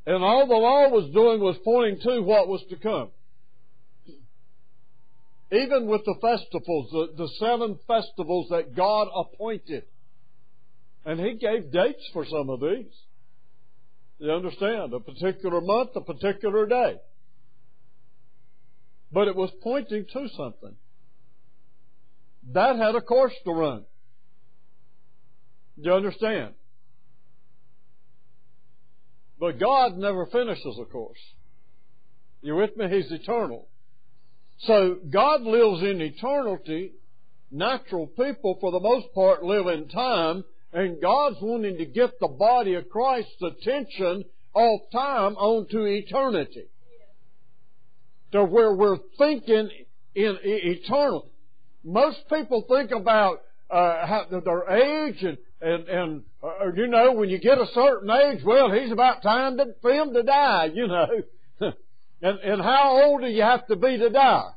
And all the law was doing was pointing to what was to come. Even with the festivals, the 7 festivals that God appointed. And He gave dates for some of these. You understand? A particular month, a particular day. But it was pointing to something. That had a course to run. Do you understand? But God never finishes a course. You with me? He's eternal. So God lives in eternity. Natural people, for the most part, live in time. And God's wanting to get the body of Christ's attention off time onto eternity. To where we're thinking in eternal. Most people think about their age and you know, when you get a certain age, well, he's about time for him to die, you know. and how old do you have to be to die?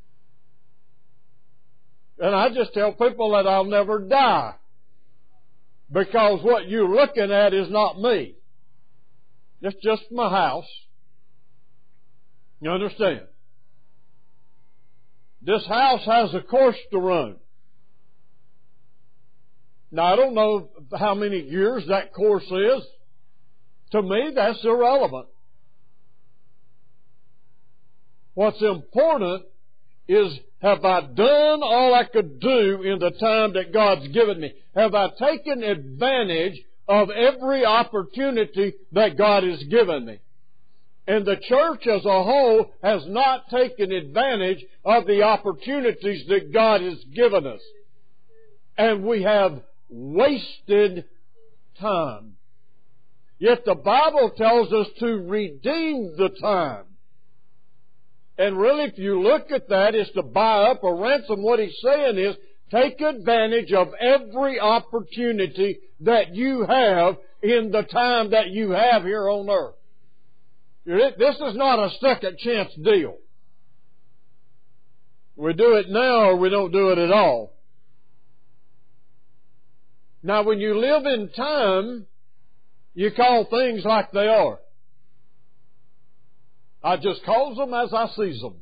And I just tell people that I'll never die. Because what you're looking at is not me. It's just my house. You understand? This house has a course to run. Now, I don't know how many years that course is. To me, that's irrelevant. What's important is, have I done all I could do in the time that God's given me? Have I taken advantage of every opportunity that God has given me? And the church as a whole has not taken advantage of the opportunities that God has given us. And we have wasted time. Yet the Bible tells us to redeem the time. And really, if you look at that, it's to buy up or ransom. What he's saying is, take advantage of every opportunity that you have in the time that you have here on earth. This is not a second chance deal. We do it now or we don't do it at all. Now, when you live in time, you call things like they are. I just calls them as I sees them.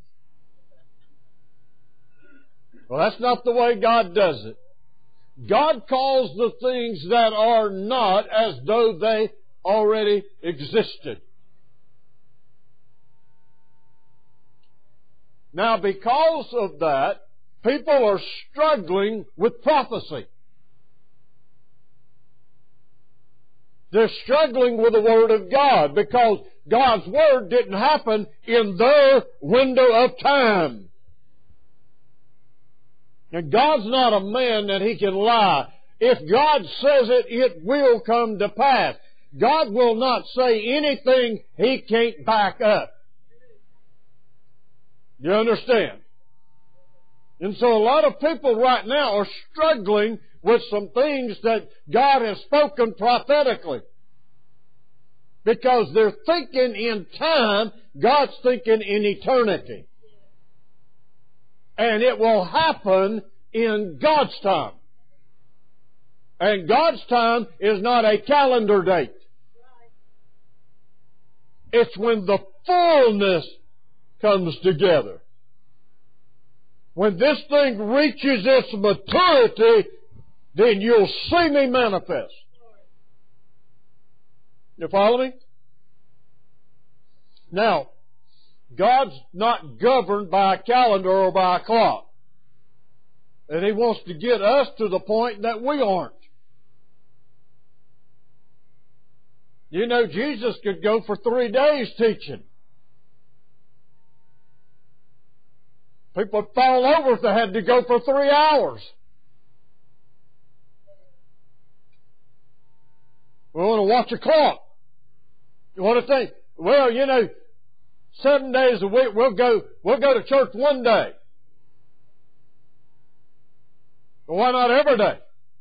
Well, that's not the way God does it. God calls the things that are not as though they already existed. Now, because of that, people are struggling with prophecy. They're struggling with the Word of God because God's Word didn't happen in their window of time. And God's not a man that He can lie. If God says it, it will come to pass. God will not say anything He can't back up. You understand? And so a lot of people right now are struggling with some things that God has spoken prophetically. Because they're thinking in time, God's thinking in eternity. And it will happen in God's time. And God's time is not a calendar date. It's when the fullness comes together. When this thing reaches its maturity, then you'll see me manifest. You follow me? Now, God's not governed by a calendar or by a clock. And He wants to get us to the point that we aren't. You know, Jesus could go for 3 days teaching. People would fall over if they had to go for 3 hours. We want to watch a clock. You want to think, well, you know, 7 days a week, we'll go to church one day. But why not every day?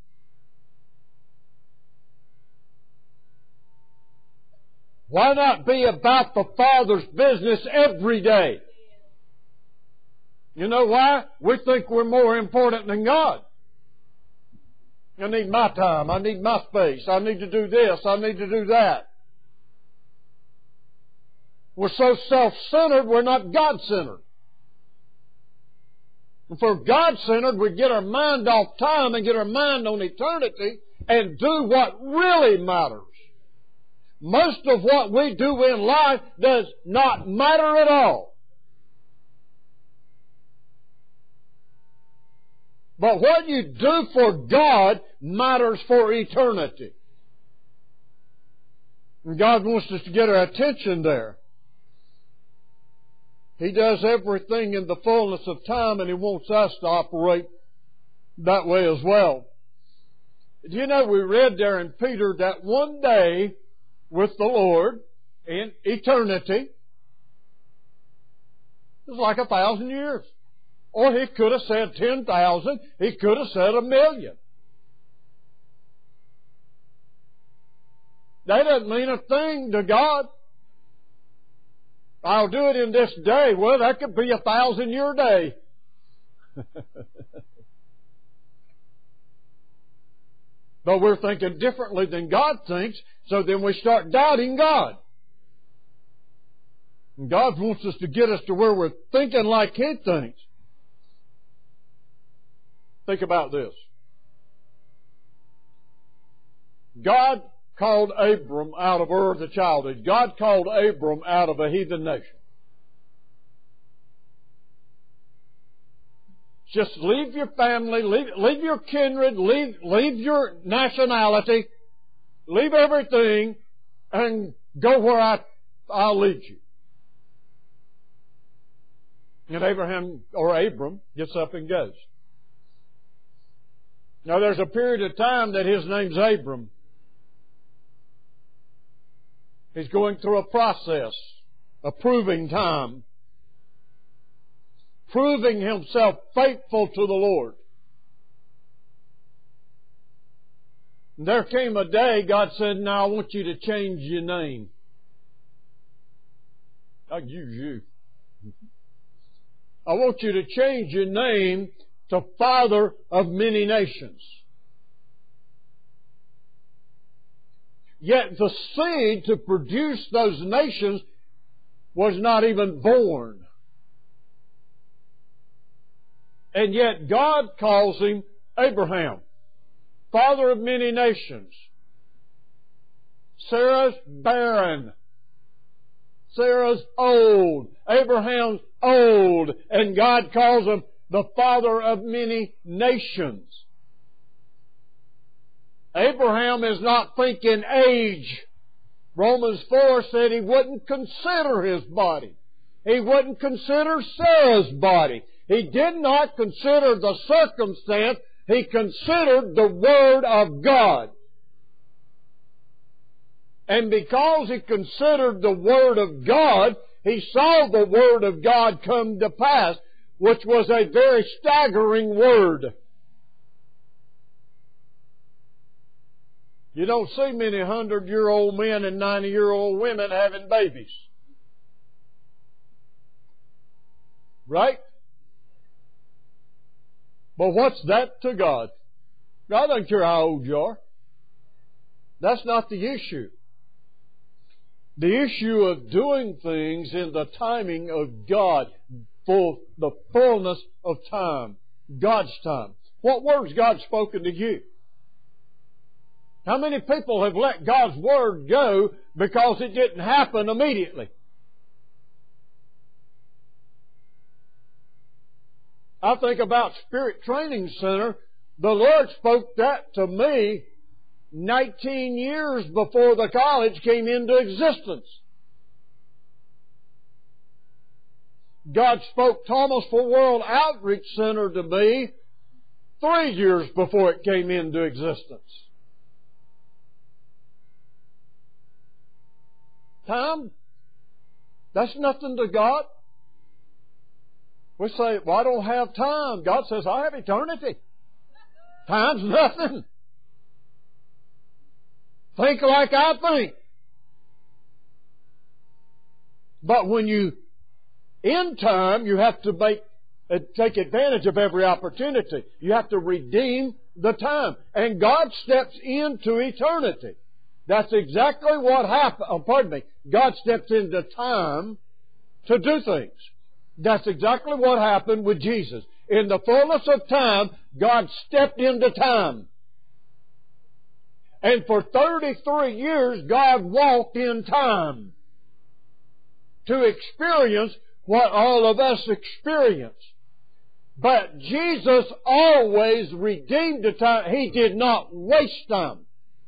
Why not be about the Father's business every day? You know why? We think we're more important than God. I need my time. I need my space. I need to do this. I need to do that. We're so self-centered, we're not God-centered. If we're God-centered, we get our mind off time and get our mind on eternity and do what really matters. Most of what we do in life does not matter at all. But what you do for God matters for eternity. And God wants us to get our attention there. He does everything in the fullness of time, and He wants us to operate that way as well. Do you know, we read there in Peter that one day with the Lord in eternity is like 1,000 years. Or He could have said 10,000. He could have said 1,000,000. That doesn't mean a thing to God. I'll do it in this day. Well, that could be 1,000-year day. But we're thinking differently than God thinks, so then we start doubting God. And God wants us to get us to where we're thinking like He thinks. Think about this. God called Abram out of Ur the Chaldees. God called Abram out of a heathen nation. Just leave your family, leave your kindred, leave your nationality, leave everything, and go where I'll lead you. And Abram gets up and goes. Now there's a period of time that his name's Abram. He's going through a process, a proving time, proving himself faithful to the Lord. And there came a day God said, "Now I want you to change your name. I'll use you. I want you to change your name to Father of Many Nations." Yet the seed to produce those nations was not even born. And yet God calls him Abraham, father of many nations. Sarah's barren. Sarah's old. Abraham's old. And God calls him the father of many nations. Abraham is not thinking age. Romans 4 said he wouldn't consider his body. He wouldn't consider Sarah's body. He did not consider the circumstance. He considered the Word of God. And because he considered the Word of God, he saw the Word of God come to pass, which was a very staggering word. You don't see many 100-year-old men and 90-year-old women having babies. Right? But what's that to God? God doesn't care how old you are. That's not the issue. The issue of doing things in the timing of God, for the fullness of time, God's time. What word's God spoken to you? How many people have let God's Word go because it didn't happen immediately? I think about Spirit Training Center. The Lord spoke that to me 19 years before the college came into existence. God spoke Thomasville World Outreach Center to me 3 years before it came into existence. Time, that's nothing to God. We say, well, I don't have time. God says, I have eternity. Time's nothing. Think like I think. But when you, in time, you have to take advantage of every opportunity. You have to redeem the time. And God steps into eternity. That's exactly what happened. Oh, pardon me. God steps into time to do things. That's exactly what happened with Jesus. In the fullness of time, God stepped into time. And for 33 years, God walked in time to experience what all of us experience. But Jesus always redeemed the time. He did not waste time.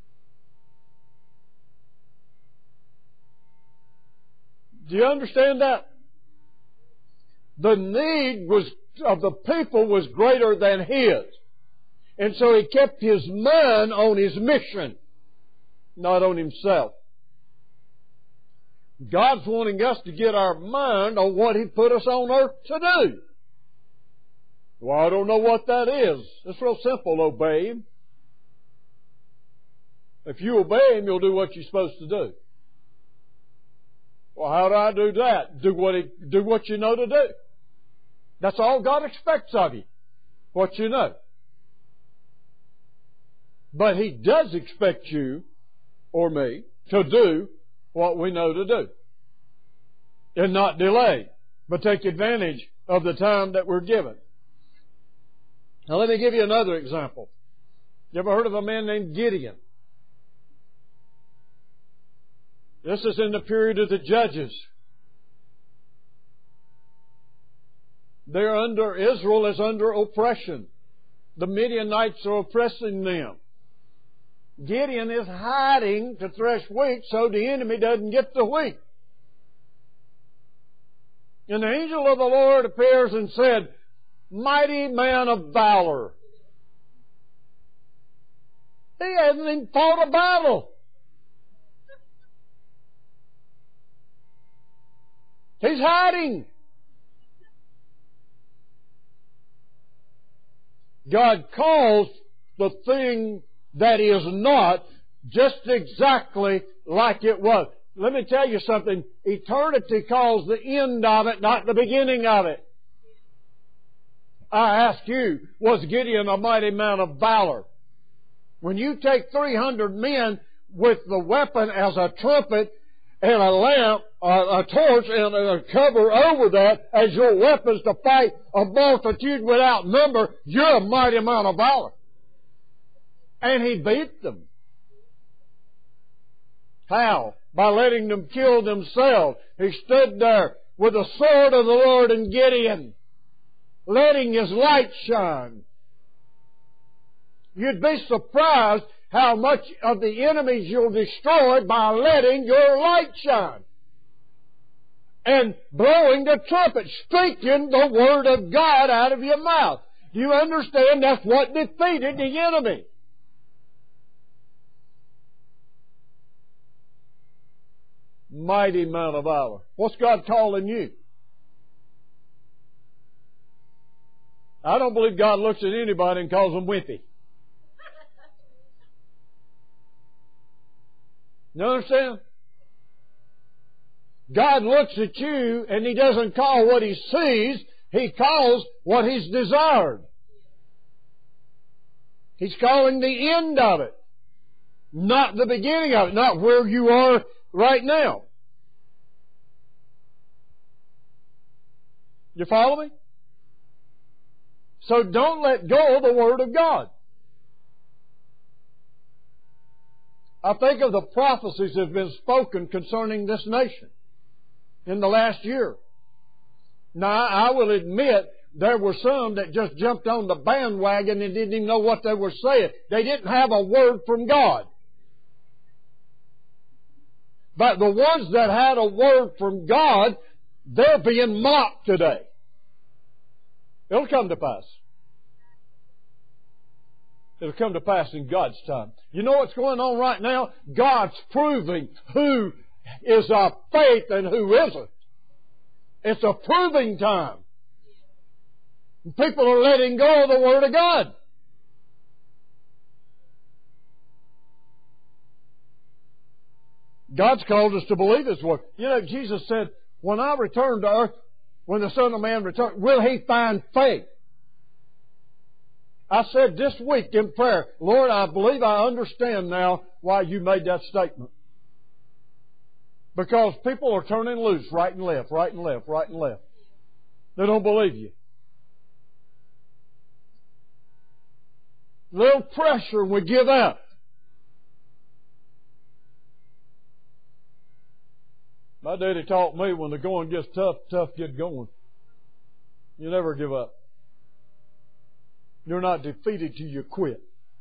Do you understand that? The need of the people was greater than His. And so He kept His mind on His mission, not on Himself. God's wanting us to get our mind on what He put us on earth to do. Well, I don't know what that is. It's real simple, obey Him. If you obey Him, you'll do what you're supposed to do. Well, how do I do that? Do what you know to do. That's all God expects of you, what you know. But He does expect you or me to do what we know to do. And not delay, but take advantage of the time that we're given. Now let me give you another example. You ever heard of a man named Gideon? This is in the period of the Judges. Israel is under oppression. The Midianites are oppressing them. Gideon is hiding to thresh wheat so the enemy doesn't get the wheat. And the angel of the Lord appears and said, "Mighty man of valor." He hasn't even fought a battle. He's hiding. God calls the thing that is not just exactly like it was. Let me tell you something. Eternity calls the end of it, not the beginning of it. I ask you, was Gideon a mighty man of valor? When you take 300 men with the weapon as a trumpet and a lamp, a torch, and a cover over that as your weapons to fight a multitude without number, you're a mighty man of valor. And he beat them. How? By letting them kill themselves. He stood there with the sword of the Lord in Gideon, letting his light shine. You'd be surprised how much of the enemies you'll destroy by letting your light shine. And blowing the trumpet, speaking the Word of God out of your mouth. Do you understand? That's what defeated the enemy. Mighty man of valor. What's God calling you? I don't believe God looks at anybody and calls them wimpy. You understand? God looks at you and He doesn't call what He sees, He calls what He's desired. He's calling the end of it, not the beginning of it, not where you are right now. You follow me? So don't let go of the Word of God. I think of the prophecies that have been spoken concerning this nation in the last year. Now, I will admit there were some that just jumped on the bandwagon and didn't even know what they were saying. They didn't have a word from God. But the ones that had a word from God, they're being mocked today. It'll come to pass. It'll come to pass in God's time. You know what's going on right now? God's proving who is of faith and who isn't. It's a proving time. People are letting go of the Word of God. God's called us to believe His Word. You know, Jesus said, when I return to earth, when the Son of Man returns, will He find faith? I said this week in prayer, Lord, I believe I understand now why you made that statement. Because people are turning loose right and left, right and left, right and left. They don't believe you. Little pressure and we give out. My daddy taught me when the going gets tough, tough get going. You never give up. You're not defeated till you quit.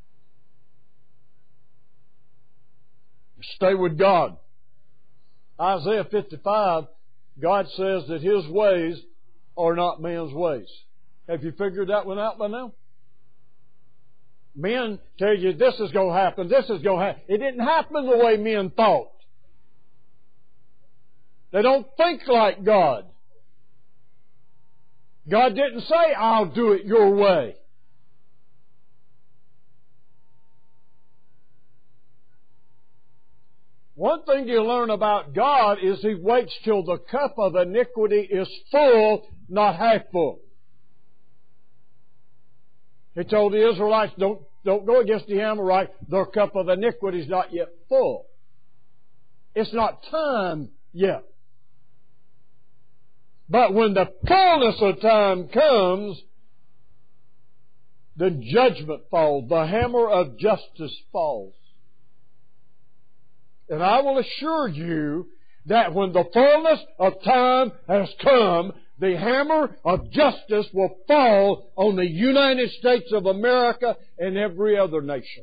Stay with God. Isaiah 55, God says that His ways are not man's ways. Have you figured that one out by now? Men tell you this is going to happen, this is going to happen. It didn't happen the way men thought. They don't think like God. God didn't say, I'll do it your way. One thing you learn about God is He waits till the cup of iniquity is full, not half full. He told the Israelites, don't go against the Amorites. Their cup of iniquity is not yet full. It's not time yet. But when the fullness of time comes, then judgment falls. The hammer of justice falls. And I will assure you that when the fullness of time has come, the hammer of justice will fall on the United States of America and every other nation.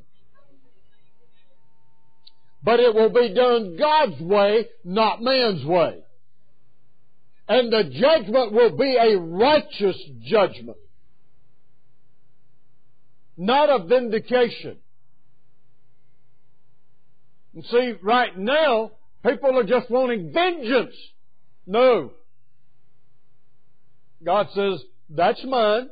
But it will be done God's way, not man's way. And the judgment will be a righteous judgment, not a vindication. And see, right now, people are just wanting vengeance. No. God says, that's mine.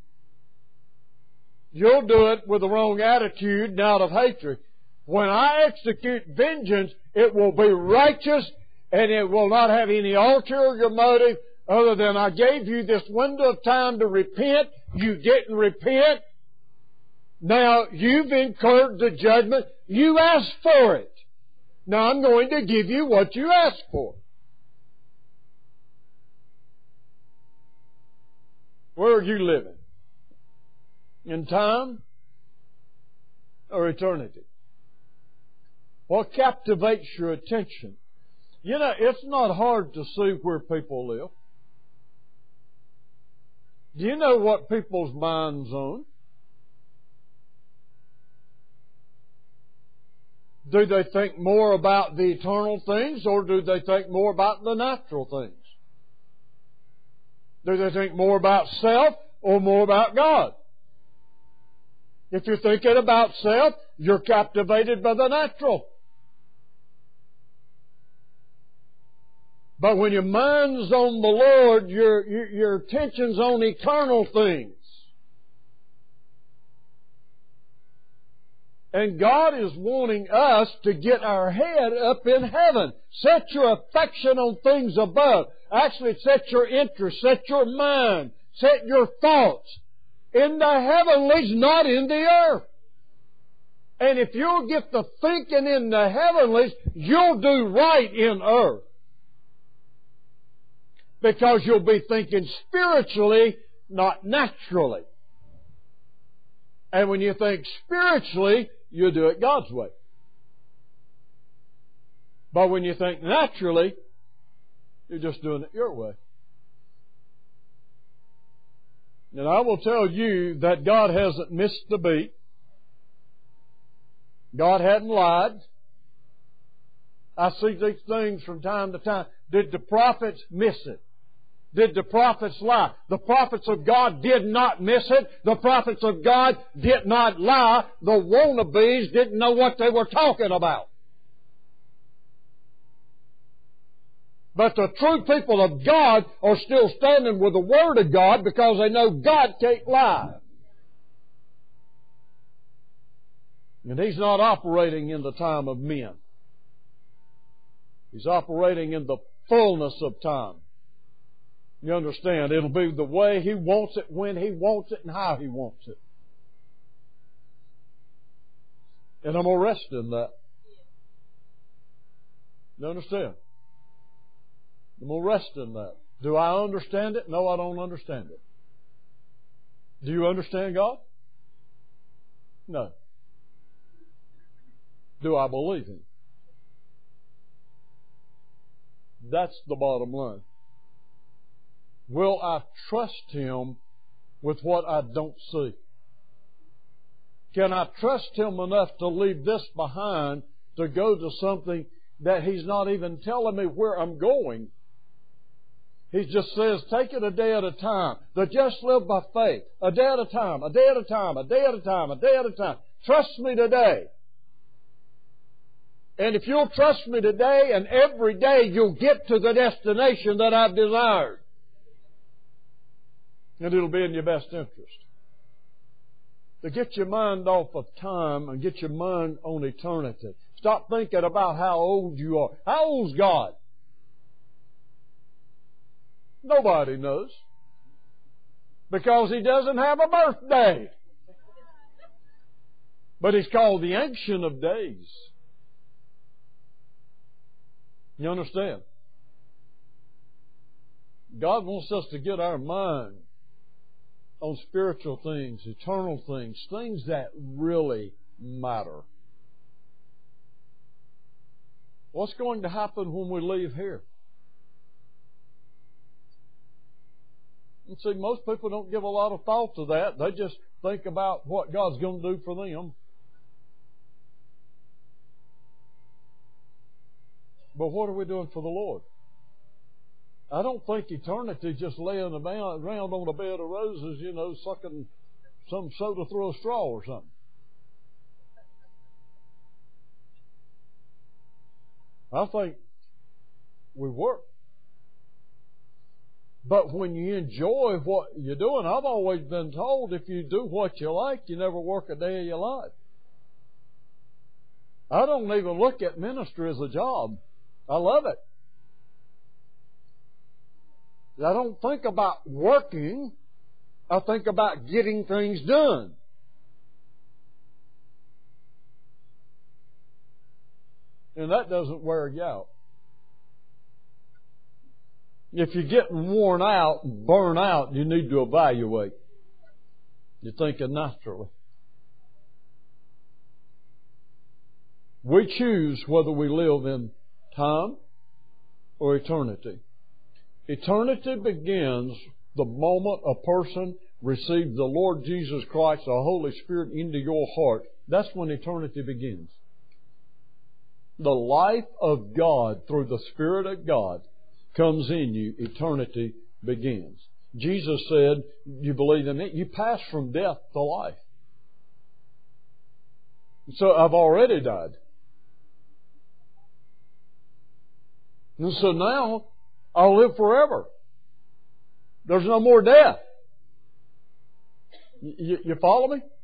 You'll do it with the wrong attitude and out of hatred. When I execute vengeance, it will be righteous and it will not have any ulterior motive other than I gave you this window of time to repent. You didn't repent. Now you've incurred the judgment. You asked for it. Now I'm going to give you what you asked for. Where are you living? In time or eternity? What captivates your attention? You know, it's not hard to see where people live. Do you know what people's minds own? Do they think more about the eternal things or do they think more about the natural things? Do they think more about self or more about God? If you're thinking about self, you're captivated by the natural. But when your mind's on the Lord, your attention's on eternal things. And God is wanting us to get our head up in heaven. Set your affection on things above. Actually, set your interest, set your mind, set your thoughts in the heavenlies, not in the earth. And if you'll get the thinking in the heavenlies, you'll do right in earth. Because you'll be thinking spiritually, not naturally. And when you think spiritually, you'll do it God's way. But when you think naturally, you're just doing it your way. And I will tell you that God hasn't missed the beat. God hadn't lied. I see these things from time to time. Did the prophets miss it? Did the prophets lie? The prophets of God did not miss it. The prophets of God did not lie. The wannabes didn't know what they were talking about. But the true people of God are still standing with the Word of God because they know God can't lie. And He's not operating in the time of men. He's operating in the fullness of time. You understand? It'll be the way He wants it, when He wants it, and how He wants it. And I'm going to rest in that. You understand? I'm going to rest in that. Do I understand it? No, I don't understand it. Do you understand God? No. Do I believe Him? That's the bottom line. Will I trust Him with what I don't see? Can I trust Him enough to leave this behind to go to something that He's not even telling me where I'm going? He just says, take it a day at a time. The just live by faith. A day at a time, a day at a time, a day at a time, a day at a time. Trust me today. And if you'll trust me today and every day, you'll get to the destination that I've desired. And it'll be in your best interest. To get your mind off of time and get your mind on eternity. Stop thinking about how old you are. How old's God? Nobody knows. Because He doesn't have a birthday. But He's called the Ancient of Days. You understand? God wants us to get our mind on spiritual things, eternal things, things that really matter. What's going to happen when we leave here? And see, most people don't give a lot of thought to that. They just think about what God's going to do for them. But what are we doing for the Lord? I don't think eternity just laying around on a bed of roses, sucking some soda through a straw or something. I think we work. But when you enjoy what you're doing, I've always been told if you do what you like, you never work a day of your life. I don't even look at ministry as a job. I love it. I don't think about working. I think about getting things done. And that doesn't wear you out. If you're getting worn out and burned out, you need to evaluate. You're thinking naturally. We choose whether we live in time or eternity. Eternity begins the moment a person receives the Lord Jesus Christ, the Holy Spirit, into your heart. That's when eternity begins. The life of God through the Spirit of God comes in you. Eternity begins. Jesus said, you believe in it, you pass from death to life. So I've already died. And so now I'll live forever. There's no more death. You follow me?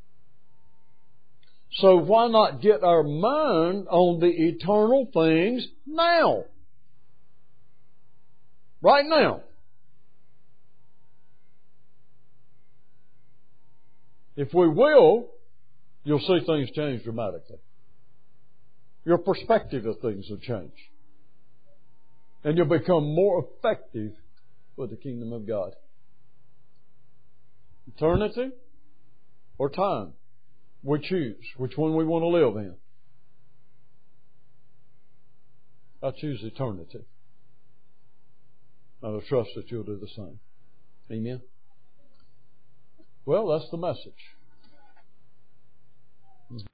So why not get our mind on the eternal things now? Right now. If we will, you'll see things change dramatically. Your perspective of things will change. And you'll become more effective for the kingdom of God. Eternity or time? We choose which one we want to live in. I choose eternity. I will trust that you'll do the same. Amen. Well, that's the message.